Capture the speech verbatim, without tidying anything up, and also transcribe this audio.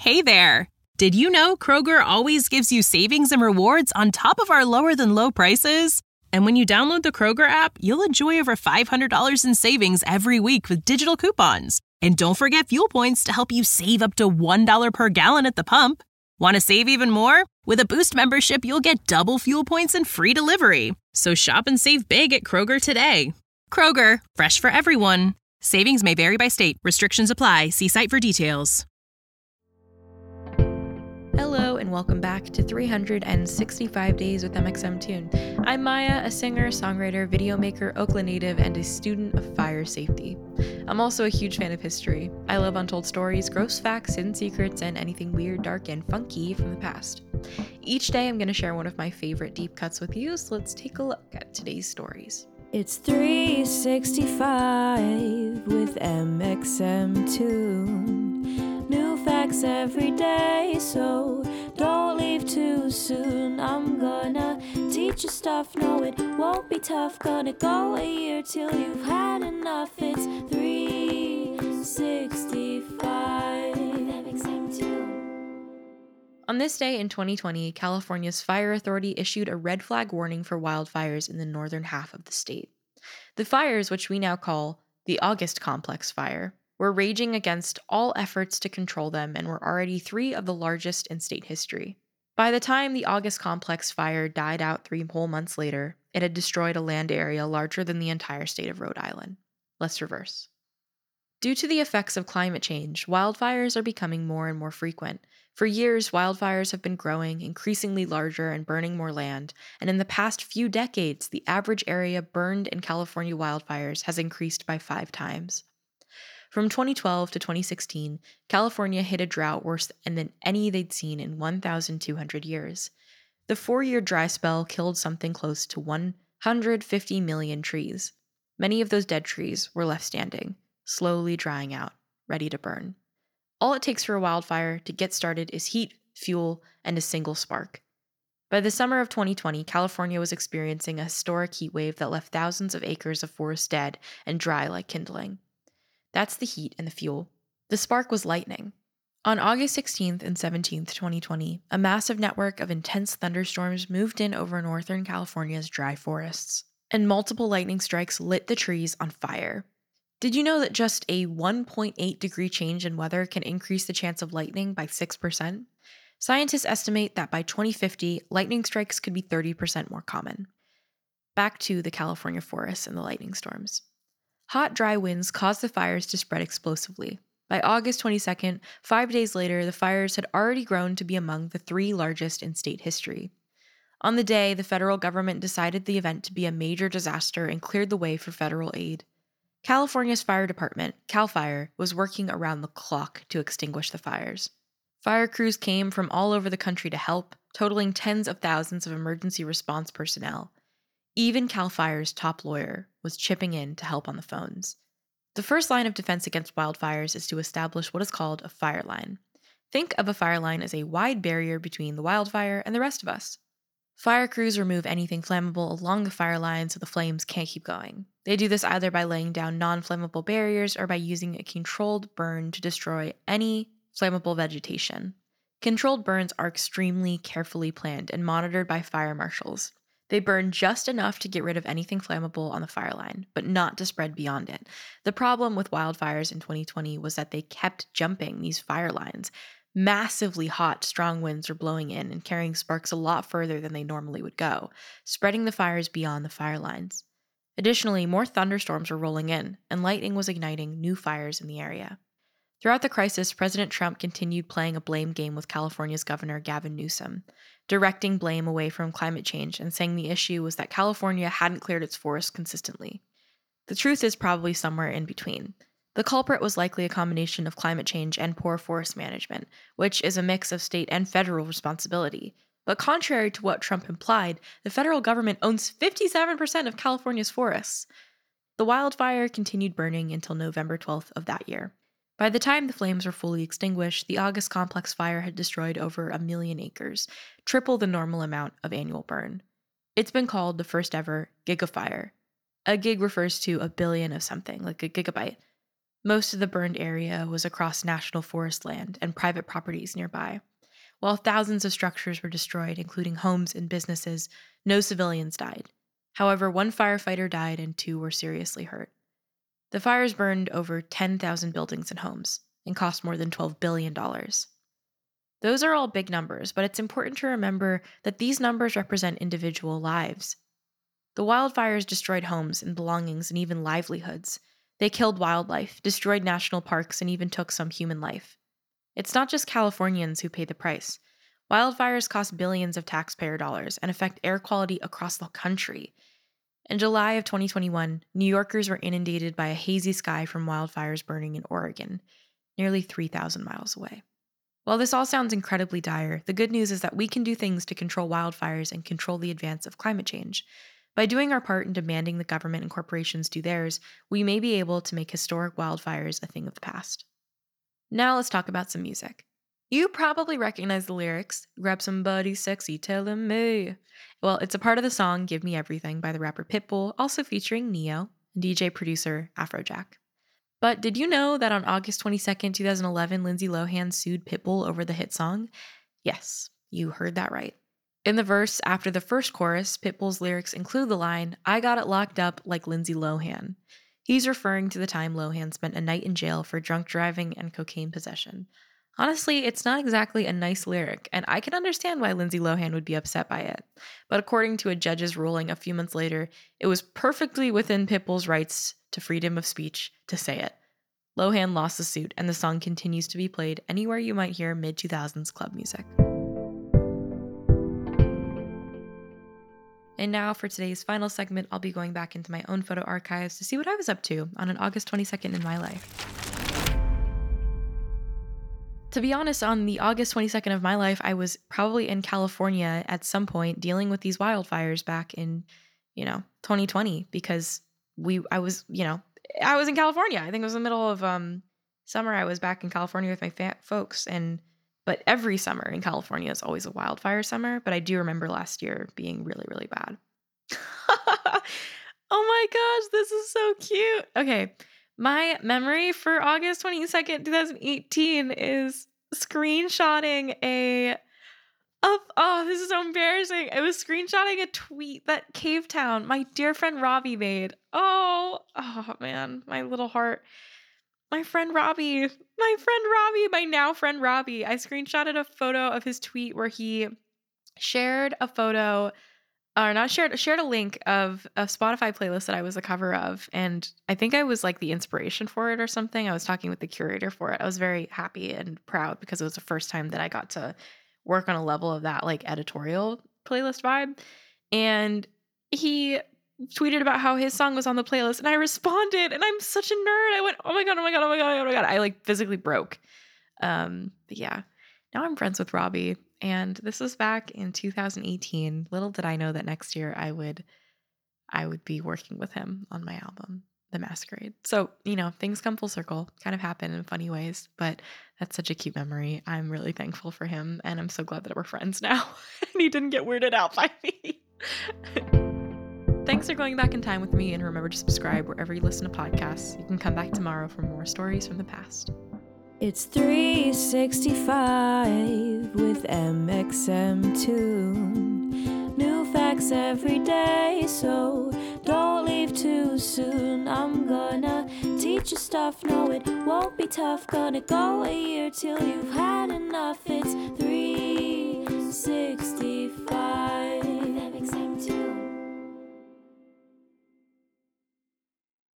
Hey there! Did you know Kroger always gives you savings and rewards on top of our lower-than-low prices? And when you download the Kroger app, you'll enjoy over five hundred dollars in savings every week with digital coupons. And don't forget fuel points to help you save up to one dollar per gallon at the pump. Want to save even more? With a Boost membership, you'll get double fuel points and free delivery. So shop and save big at Kroger today. Kroger, fresh for everyone. Savings may vary by state. Restrictions apply. See site for details. Hello and welcome back to three hundred sixty-five Days with M X M Tune. I'm Maya, a singer, songwriter, video maker, Oakland native, and a student of fire safety. I'm also a huge fan of history. I love untold stories, gross facts, hidden secrets, and anything weird, dark, and funky from the past. Each day I'm going to share one of my favorite deep cuts with you, so let's take a look at today's stories. It's three sixty-five with M X M Tune. New facts every day, so don't leave too soon. I'm gonna teach you stuff, no it won't be tough. Gonna go a year till you've had enough. It's three sixty-five M X M Tune. On this day in twenty twenty, California's fire authority issued a red flag warning for wildfires in the northern half of the state. The fires, which we now call the August Complex Fire, were raging against all efforts to control them and were already three of the largest in state history. By the time the August Complex Fire died out three whole months later, it had destroyed a land area larger than the entire state of Rhode Island. Let's reverse. Due to the effects of climate change, wildfires are becoming more and more frequent. For years, wildfires have been growing, increasingly larger and burning more land, and in the past few decades, the average area burned in California wildfires has increased by five times. From twenty twelve to twenty sixteen, California hit a drought worse than any they'd seen in one thousand two hundred years. The four-year dry spell killed something close to one hundred fifty million trees. Many of those dead trees were left standing, slowly drying out, ready to burn. All it takes for a wildfire to get started is heat, fuel, and a single spark. By the summer of twenty twenty, California was experiencing a historic heat wave that left thousands of acres of forest dead and dry like kindling. That's the heat and the fuel. The spark was lightning. On August sixteenth and seventeenth, twenty twenty, a massive network of intense thunderstorms moved in over northern California's dry forests, and multiple lightning strikes lit the trees on fire. Did you know that just a one point eight degree change in weather can increase the chance of lightning by six percent? Scientists estimate that by twenty fifty, lightning strikes could be thirty percent more common. Back to the California forests and the lightning storms. Hot, dry winds caused the fires to spread explosively. By August twenty-second, five days later, the fires had already grown to be among the three largest in state history. On the day, the federal government decided the event to be a major disaster and cleared the way for federal aid. California's fire department, CAL FIRE, was working around the clock to extinguish the fires. Fire crews came from all over the country to help, totaling tens of thousands of emergency response personnel. Even CAL FIRE's top lawyer was chipping in to help on the phones. The first line of defense against wildfires is to establish what is called a fire line. Think of a fire line as a wide barrier between the wildfire and the rest of us. Fire crews remove anything flammable along the fire line so the flames can't keep going. They do this either by laying down non-flammable barriers or by using a controlled burn to destroy any flammable vegetation. Controlled burns are extremely carefully planned and monitored by fire marshals. They burn just enough to get rid of anything flammable on the fire line, but not to spread beyond it. The problem with wildfires in twenty twenty was that they kept jumping these fire lines. Massively hot, strong winds were blowing in and carrying sparks a lot further than they normally would go, spreading the fires beyond the fire lines. Additionally, more thunderstorms were rolling in, and lightning was igniting new fires in the area. Throughout the crisis, President Trump continued playing a blame game with California's Governor Gavin Newsom, directing blame away from climate change and saying the issue was that California hadn't cleared its forests consistently. The truth is probably somewhere in between. The culprit was likely a combination of climate change and poor forest management, which is a mix of state and federal responsibility. But contrary to what Trump implied, the federal government owns fifty-seven percent of California's forests. The wildfire continued burning until November twelfth of that year. By the time the flames were fully extinguished, the August Complex Fire had destroyed over a million acres, triple the normal amount of annual burn. It's been called the first ever gigafire. A gig refers to a billion of something, like a gigabyte. Most of the burned area was across national forest land and private properties nearby. While thousands of structures were destroyed, including homes and businesses, no civilians died. However, one firefighter died and two were seriously hurt. The fires burned over ten thousand buildings and homes and cost more than twelve billion dollars. Those are all big numbers, but it's important to remember that these numbers represent individual lives. The wildfires destroyed homes and belongings and even livelihoods. They killed wildlife, destroyed national parks, and even took some human life. It's not just Californians who pay the price. Wildfires cost billions of taxpayer dollars and affect air quality across the country. In July of twenty twenty-one, New Yorkers were inundated by a hazy sky from wildfires burning in Oregon, nearly three thousand miles away. While this all sounds incredibly dire, the good news is that we can do things to control wildfires and control the advance of climate change. By doing our part in demanding the government and corporations do theirs, we may be able to make historic wildfires a thing of the past. Now let's talk about some music. You probably recognize the lyrics, "Grab somebody sexy, telling me." Well, it's a part of the song "Give Me Everything" by the rapper Pitbull, also featuring Neo and D J-producer Afrojack. But did you know that on August twenty-second, twenty eleven, Lindsay Lohan sued Pitbull over the hit song? Yes, you heard that right. In the verse after the first chorus, Pitbull's lyrics include the line, "I got it locked up like Lindsay Lohan." He's referring to the time Lohan spent a night in jail for drunk driving and cocaine possession. Honestly, it's not exactly a nice lyric, and I can understand why Lindsay Lohan would be upset by it. But according to a judge's ruling a few months later, it was perfectly within Pitbull's rights to freedom of speech to say it. Lohan lost the suit, and the song continues to be played anywhere you might hear mid two thousands club music. And now for today's final segment, I'll be going back into my own photo archives to see what I was up to on an August twenty-second in my life. To be honest, on the August twenty-second of my life, I was probably in California at some point dealing with these wildfires back in, you know, twenty twenty because we, I was, you know, I was in California. I think it was the middle of um, summer. I was back in California with my fa- folks, and but every summer in California is always a wildfire summer. But I do remember last year being really, really bad. Oh my gosh, this is so cute. Okay. My memory for August twenty-second, twenty eighteen is screenshotting a, of, oh, this is so embarrassing. I was screenshotting a tweet that Cave Town, my dear friend Robbie made. Oh, oh man, my little heart. My friend Robbie, my friend Robbie, my now friend Robbie. I screenshotted a photo of his tweet where he shared a photo or not shared, shared a link of a Spotify playlist that I was a cover of. And I think I was like the inspiration for it or something. I was talking with the curator for it. I was very happy and proud because it was the first time that I got to work on a level of that like editorial playlist vibe. And he tweeted about how his song was on the playlist and I responded and I'm such a nerd. I went, oh my God, oh my God, oh my God, oh my God. I like physically broke. Um, but yeah, now I'm friends with Robbie. And this was back in two thousand eighteen. Little did I know that next year I would I would be working with him on my album, The Masquerade. So, you know, things come full circle, kind of happen in funny ways, but that's such a cute memory. I'm really thankful for him, and I'm so glad that we're friends now. And he didn't get weirded out by me. Thanks for going back in time with me, and remember to subscribe wherever you listen to podcasts. You can come back tomorrow for more stories from the past. It's three sixty-five with M X M Tune. New facts every day, so don't leave too soon. I'm gonna teach you stuff, no it won't be tough. Gonna go a year till you've had enough.